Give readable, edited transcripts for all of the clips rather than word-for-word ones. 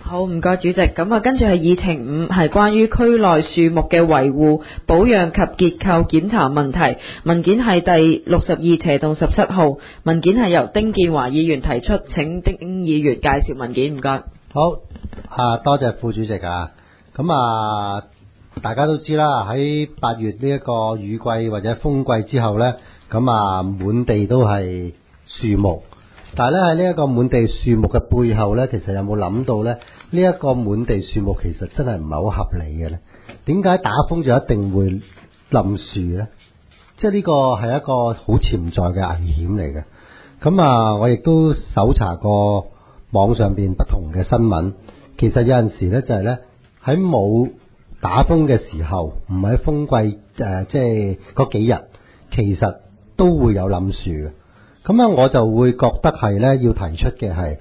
好，唔該主席。咁啊，跟住係議程5，係關於區內樹木嘅維護、保養及結構檢查問題。文件係第62/17號，文件係由丁建華議員提出，請丁議員介紹文件，唔該。 好，多謝副主席啊。咁啊，大家都知啦，喺8月呢一個雨季或者風季之後呢，咁啊滿地都係樹木。但係咧喺呢一個滿地樹木嘅背後呢，其實有冇諗到呢？呢一個滿地樹木其實真係唔係好合理嘅呢？點解打風就一定會冧樹呢？即係呢個係一個好潛在嘅危險嚟嘅。咁啊，我亦都搜查過網上邊不同嘅新聞，其實有陣時呢，就係呢，喺冇打風嘅時候，唔喺風季即係嗰幾日，其實都會有冧樹嘅。咁啊，我就會覺得係咧，要提出嘅係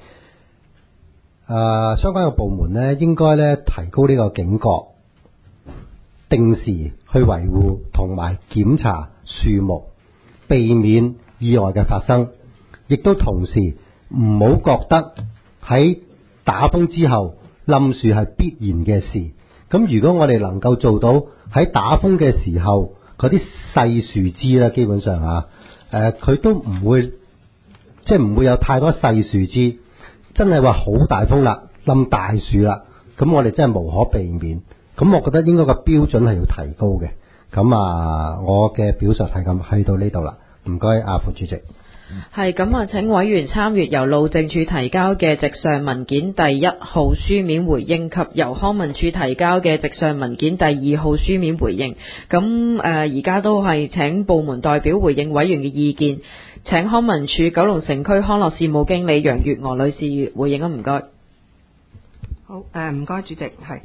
相關嘅部門咧，應該咧提高呢個警覺，定時去維護同埋檢查樹木，避免意外嘅發生。亦都同時唔好覺得喺打風之後冧樹係必然嘅事。咁如果我哋能夠做到喺打風嘅時候嗰啲細樹枝咧，基本上佢都唔會，即係唔會有太多細樹枝，真係話好大風啦，冧大樹啦，咁我哋真係無可避免。咁我覺得應該個標準係要提高嘅。咁啊，我嘅表述係咁，去到呢度啦。唔該，副主席。 係咁啊，請委員參閱由路政署提交嘅直上文件第1號書面回應及由康文署提交嘅直上文件第2號書面回應。咁而家都係請部門代表回應委員嘅意見。請康文署九龍城區康樂事務經理楊月娥女士回應啊，唔該。 好，唔該主席，係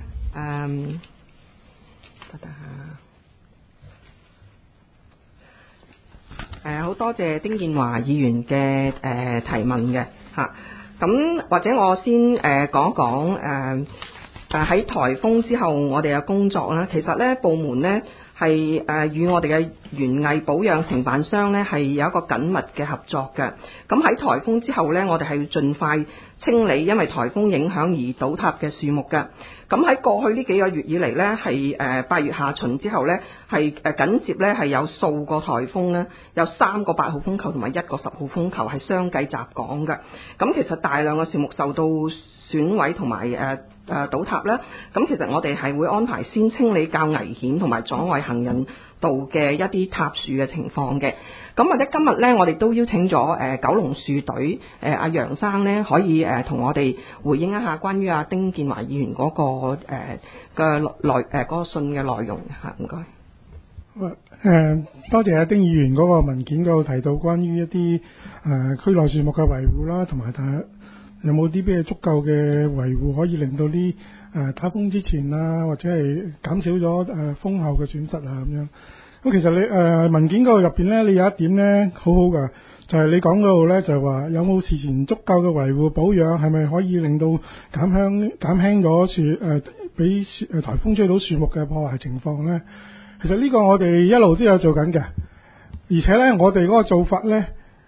好多謝丁建華議員嘅提問嘅嚇。咁或者我先講一講喺颱風之後我哋嘅工作啦。其實咧部門咧係與我哋嘅園藝保養承辦商咧係有一個緊密嘅合作嘅。咁喺颱風之後咧，我哋係要盡快清理因為颱風影響而倒塌嘅樹木嘅。咁喺過去呢幾個月以嚟咧，係8月下旬之後咧，係緊接咧係有數個颱風咧，有3個8號風球同埋1個10號風球係相繼襲港嘅。咁其實大量嘅樹木受到損毀同埋倒塌啦。咁其實我哋係會安排先清理較危險同埋阻礙行人道嘅一啲塌樹嘅情況嘅。咁或者今日咧，我哋都邀請咗九龍樹隊阿楊生咧，可以同我哋回應一下關於阿丁建華議員嗰個嗰個信嘅內容嚇，唔該。 多謝阿丁議員嗰個文件嗰度提到關於一啲區內樹木嘅維護啦，同埋有冇啲咩足夠嘅維護可以令到啲打風之前啊，或者係減少咗風後嘅損失啊咁樣。咁其實你文件嗰度入邊咧，你有一點咧好好噶，就係你講嗰度咧就係話有冇事前足夠嘅維護保養，係咪可以令到減輕咗樹俾颱風吹到樹木嘅破壞情況咧？其實呢個我哋一路都有做緊嘅，而且咧我哋嗰個做法咧，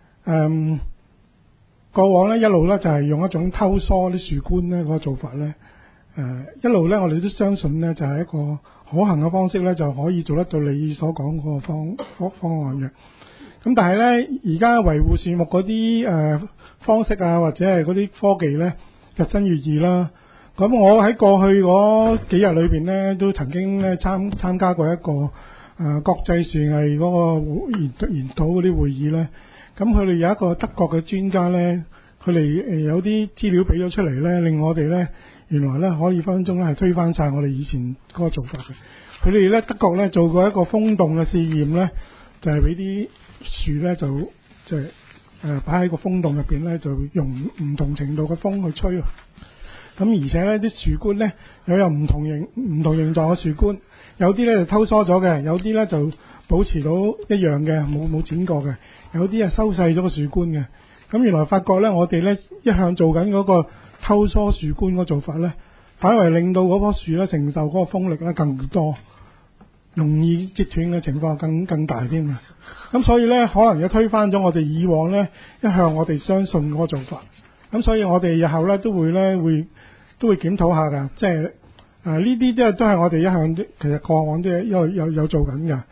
過往咧一路咧就係用一種偷疏啲樹冠咧嗰個做法咧，一路咧我哋都相信咧就係一個可行嘅方式咧，就可以做得到你所講嗰個方案嘅。咁但係咧，而家維護樹木嗰啲方式啊，或者係嗰啲科技咧，日新月異啦。咁我喺過去嗰幾日裏邊咧，都曾經咧參加過一個國際樹藝嗰個研討嗰啲會議咧。咁佢哋有一個德國嘅專家咧，佢哋有啲資料俾咗出嚟咧，令我哋咧原來咧可以分鐘咧係推翻晒我哋以前嗰個做法嘅。佢哋咧德國咧做過一個風洞嘅試驗咧，就係俾啲樹咧就係擺喺個風洞入邊咧，就用唔同程度嘅風去吹。咁而且咧啲樹冠咧有唔同形狀嘅樹冠，有啲咧就偷疏咗嘅，有啲咧就保持到一樣嘅，冇剪過嘅，有啲係收細咗個樹冠嘅。咁原來發覺咧，我哋咧一向做緊嗰個偷疏樹冠嗰個做法咧，反為令到嗰棵樹咧承受嗰個風力咧更多，容易折斷嘅情況更大添啊！咁所以咧，可能又推翻咗我哋以往咧一向我哋相信嗰個做法。咁所以我哋日後咧都會都會檢討下㗎，即係呢啲都係我哋一向其實過往都有做緊㗎。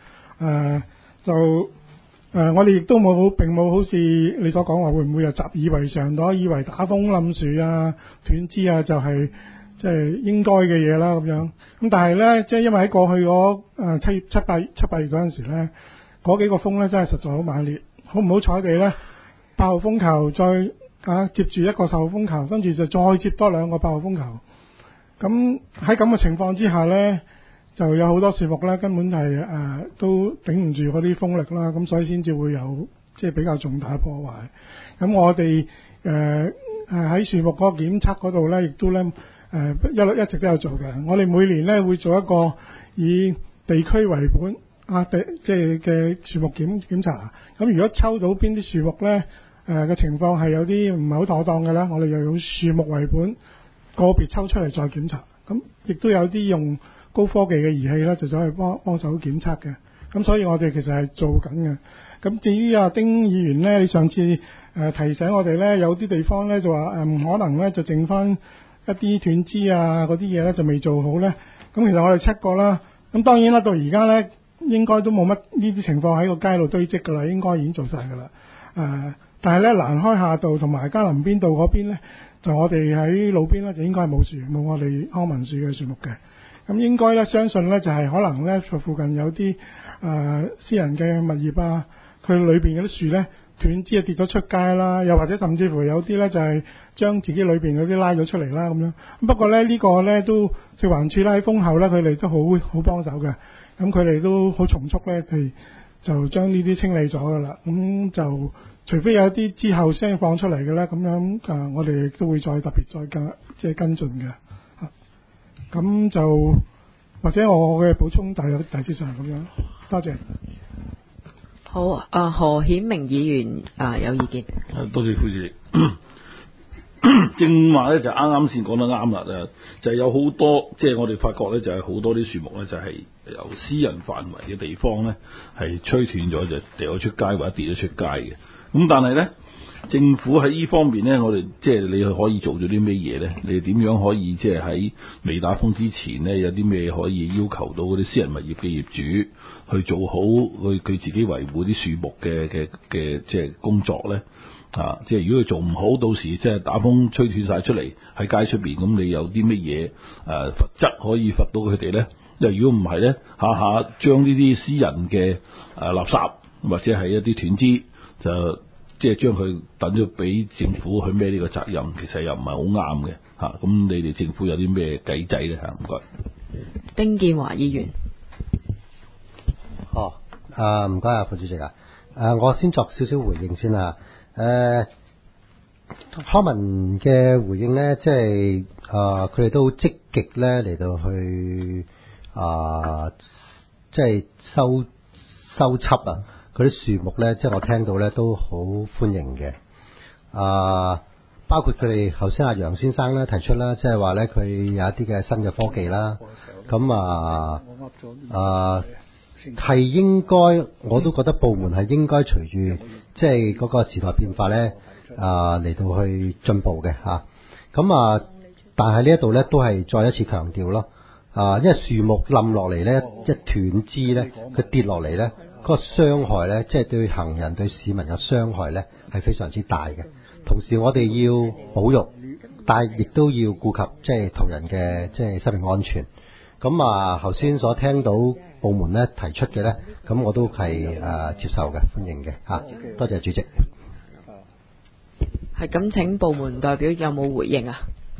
我哋亦都並冇好似你所講話會唔會又習以為常咗，以為打風冧樹啊、斷枝啊就係即係應該嘅嘢啦咁樣。咁但係咧，即係因為喺過去嗰七八月嗰陣時咧，嗰幾個風咧真係實在好猛烈，好唔好彩地咧，8號風球再接住一個10號風球，跟住就再接多2個8號風球。咁喺咁嘅情況之下咧，就有好多樹木咧根本係都頂唔住嗰啲風力啦，咁所以先至會有即係比較重大嘅破壞。咁我哋喺樹木嗰個檢測嗰度咧，亦都咧一直都有做嘅。我哋每年咧會做一個以地區為本即係嘅樹木檢查。咁如果抽到邊啲樹木咧嘅情況係有啲唔係好妥當嘅咧，我哋又用樹木為本，個別抽出嚟再檢查。咁亦都有啲用高科技嘅儀器咧，就走去幫手檢測嘅。咁所以我哋其實係做緊嘅。咁至於丁議員咧，你上次提醒我哋咧，有啲地方咧就話可能咧就剩翻一啲斷枝啊嗰啲嘢咧就未做好咧。咁其實我哋 check 過啦。咁當然啦，到而家咧應該都冇乜呢啲情況喺個街度堆積㗎啦，應該已經做晒㗎啦。但係咧蘭開夏道同埋嘉林邊道嗰邊咧，就我哋喺路邊咧就應該係冇我哋康文署嘅樹木嘅。咁應該咧，相信咧就係可能咧，附近有啲私人嘅物業啊，佢裏邊嗰啲樹咧斷枝跌咗出街啦，又或者甚至乎有啲咧就係將自己裏邊嗰啲拉咗出嚟啦咁樣。不過咧呢個咧都食環署咧喺風後咧，佢哋都好幫手嘅。咁佢哋都好從速咧，佢就將呢啲清理咗噶啦。咁就除非有啲之後先放出嚟嘅咧，咁樣我哋都會再特別再跟進嘅。咁就或者我嘅補充大致上係咁樣，多謝。 好，何顯明議員有意見。 多謝副主席。正話咧就啱先講得啱啦，就係有好多即係我哋發覺咧就係好多啲樹木咧就係由私人範圍嘅地方咧係吹斷咗就掉咗出街或者跌咗出街嘅。咁但係咧政府喺呢方面咧，我哋即係你可以做咗啲咩嘢咧？你點樣可以即係喺未打風之前咧，有啲咩可以要求到嗰啲私人物業嘅業主去做好佢自己維護啲樹木嘅即係工作咧？即係如果佢做唔好，到時即係打風吹斷晒出嚟喺街出邊，咁你有啲乜嘢罰則可以罰到佢哋咧？因為如果唔係咧，下下將呢啲私人嘅垃圾或者係一啲斷枝就即係將佢等咗俾政府去孭呢個責任，其實又唔係好啱嘅嚇。咁你哋政府有啲咩計仔咧嚇？唔該。 丁建華議員。 唔該副主席我先作少少回應先啦。康文嘅回應咧，即係佢哋都好積極咧嚟到去即係收葺啊！嗰啲樹木咧，即係我聽到咧都好歡迎嘅。包括佢哋頭先阿楊先生咧提出啦，即係話咧佢有一啲嘅新嘅科技啦。咁係應該，我都覺得部門係應該隨住即係嗰個時代變化咧嚟到去進步嘅嚇。但係呢一度咧都係再一次強調咯。因為樹木冧落嚟咧，一斷枝咧，佢跌落嚟咧，嗰個傷害咧，即係對行人對市民嘅傷害咧係非常之大嘅。同時我哋要保育，但係亦都要顧及即係途人嘅即係生命安全。咁頭先所聽到部門咧提出嘅咧，咁我都係接受嘅，歡迎嘅嚇。多謝主席。 係咁，請部門代表有冇回應啊？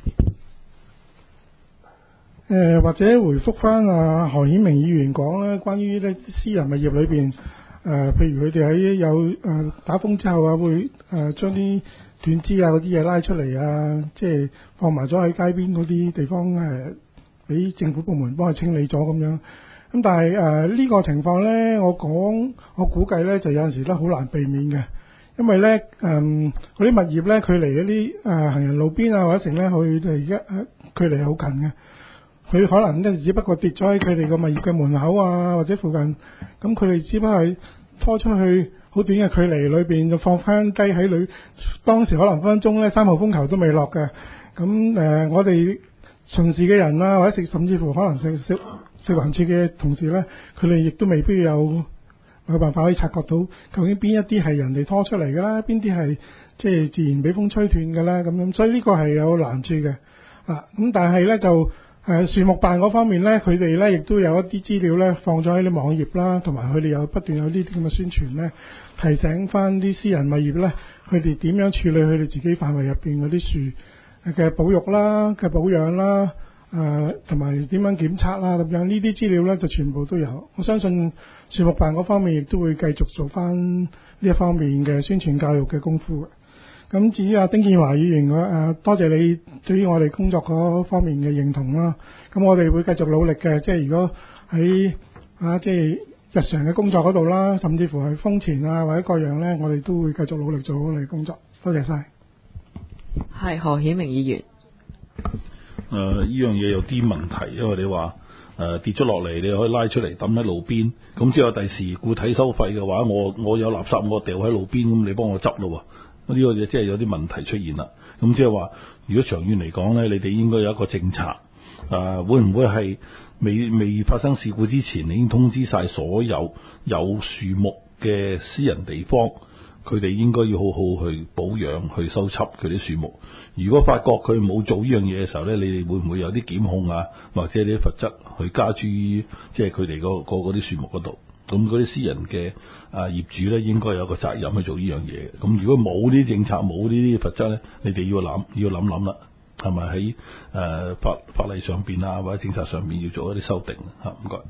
或者回覆翻何顯明議員講咧，關於咧私人物業裏邊譬如佢哋喺有打風之後會將啲斷枝嗰啲嘢拉出嚟即係放埋咗喺街邊嗰啲地方俾政府部門幫佢清理咗咁樣。咁但係呢個情況咧，我估計咧就有陣時都好難避免嘅，因為咧嗰啲物業咧，佢離嗰啲行人路邊或者成咧，佢哋而家距離好近嘅。佢可能咧只不過跌咗喺佢哋個物業嘅門口或者附近，咁佢哋只不過係拖出去好短嘅距離裏邊，就放翻低喺裏。當時可能分鐘咧3號風球都未落嘅，咁我哋巡視嘅人啦，或者甚至乎可能食環署嘅同事咧，佢哋亦都未必有辦法可以察覺到究竟邊一啲係人哋拖出嚟嘅啦，邊啲係即係自然俾風吹斷嘅啦咁樣，所以呢個係有難處嘅啊。咁但係咧就樹木辦嗰方面咧，佢哋咧亦都有一啲資料咧放咗喺啲網頁啦，同埋佢哋有不斷有呢啲咁嘅宣傳咧，提醒翻啲私人物業咧，佢哋點樣處理佢哋自己範圍入邊嗰啲樹嘅保育啦、嘅保養啦。同埋點樣檢測啦咁樣，呢啲資料咧就全部都有。我相信樹木辦嗰方面亦都會繼續做翻呢一方面嘅宣傳教育嘅功夫嘅。咁至於丁建華議員多謝你對於我哋工作嗰方面嘅認同啦。咁我哋會繼續努力嘅，即係如果喺即係日常嘅工作嗰度啦，甚至乎係風前啊或者各樣咧，我哋都會繼續努力做好我哋工作。多謝晒。 係何顯明議員。 呢樣嘢有啲問題，因為你話跌咗落嚟，你可以拉出嚟抌喺路邊，咁之後第時固體收費嘅話，我有垃圾我掉喺路邊，咁你幫我執咯喎，呢個嘢即係有啲問題出現啦。咁即係話，如果長遠嚟講咧，你哋應該有一個政策，會唔會係未發生事故之前，你已經通知晒所有有樹木嘅私人地方？佢哋應該要好好去保養、去修葺佢啲樹木。如果發覺佢冇做呢樣嘢嘅時候咧，你哋會唔會有啲檢控啊，或者啲罰則去加諸於即係佢哋嗰啲樹木嗰度？咁嗰啲私人嘅業主咧，應該有個責任去做呢樣嘢。咁如果冇呢啲政策、冇呢啲罰則咧，你哋要諗啦，係咪喺法例上邊啊，或者政策上邊要做一啲修訂嚇？唔該。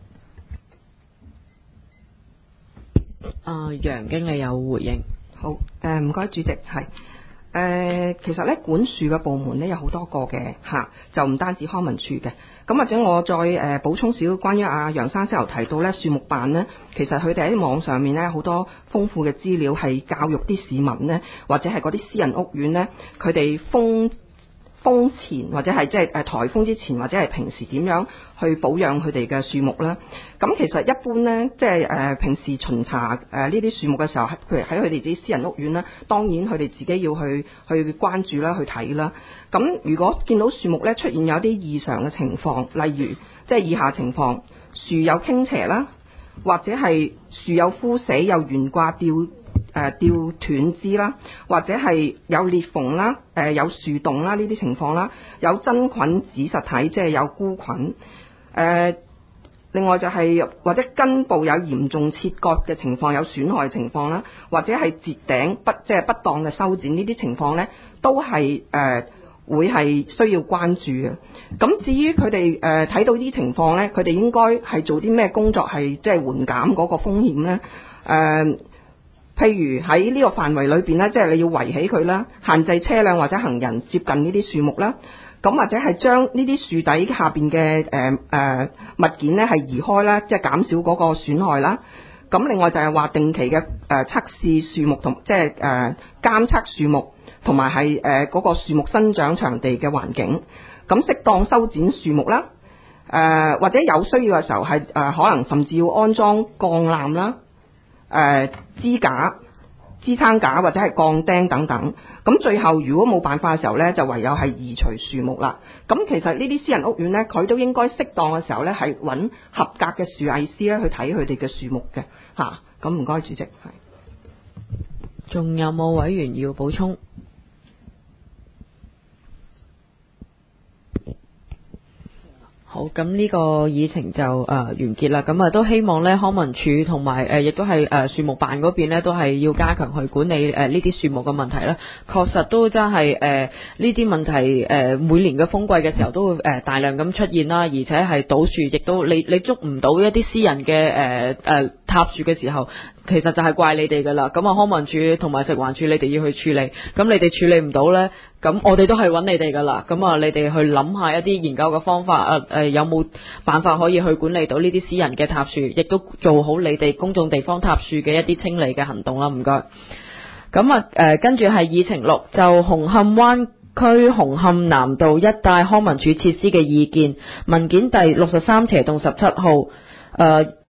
楊經理有回應。 好，唔該主席，係其實咧管樹嘅部門咧有好多個嘅就唔單止康文署嘅。咁或者我再補充少少關於楊生先頭提到咧樹木辦咧，其實佢哋喺網上面咧好多豐富嘅資料，係教育啲市民咧，或者係嗰啲私人屋苑咧，佢哋風前或者係即係颱風之前或者係平時點樣去保養佢哋嘅樹木啦。咁其實一般咧，即係平時巡查呢啲樹木嘅時候，譬如喺佢哋自己私人屋苑啦，當然佢哋自己要去關注啦，去睇啦。咁如果見到樹木咧出現有啲異常嘅情況，例如即係以下情況：樹有傾斜啦，或者係樹有枯死、有懸掛掉斷枝啦，或者係有裂縫啦、有樹洞啦呢啲情況啦，有真菌子實體，即係有菇菌。另外就係或者根部有嚴重切割嘅情況，有損害情況啦，或者係截頂即係不當嘅修剪呢啲情況咧，都係會係需要關注嘅。咁至於佢哋睇到呢啲情況咧，佢哋應該係做啲咩工作係即係緩減嗰個風險咧？譬如喺呢個範圍裏邊咧，即係你要圍起佢啦，限制車輛或者行人接近呢啲樹木啦。咁或者係將呢啲樹底下邊嘅物件咧係移開啦，即係減少嗰個損害啦。咁另外就係話定期嘅測試樹木同即係監測樹木同埋係嗰個樹木生長場地嘅環境。咁適當修剪樹木啦，或者有需要嘅時候係可能甚至要安裝鋼纜啦。支撐架或者係鋼釘等等，咁最後如果冇辦法嘅時候呢，就唯有係移除樹木啦。咁其實呢啲私人屋苑呢，佢都應該適當嘅時候呢，係揾合格嘅樹藝師咧去睇佢哋嘅樹木嘅嚇。咁唔該主席。係。 仲有冇委員要補充？好，咁呢個議程就完結啦。咁都希望咧康文署同埋亦都係樹木辦嗰邊咧，都係要加強去管理呢啲樹木嘅問題啦。確實都真係呢啲問題每年嘅風季嘅時候都會大量咁出現啦，而且係倒樹，亦都你捉唔到一啲私人嘅塌樹嘅時候，其實就係怪你哋噶啦。咁康文署同埋食環署你哋要去處理，咁你哋處理唔到咧，咁我哋都係揾你哋噶啦。咁你哋去諗下一啲研究嘅方法，有冇辦法可以去管理到呢啲私人嘅塌樹，亦都做好你哋公眾地方塌樹嘅一啲清理嘅行動啦。唔該。咁跟住係議程6，就紅磡灣區紅磡南道一帶康文署設施嘅意見文件第63/17號。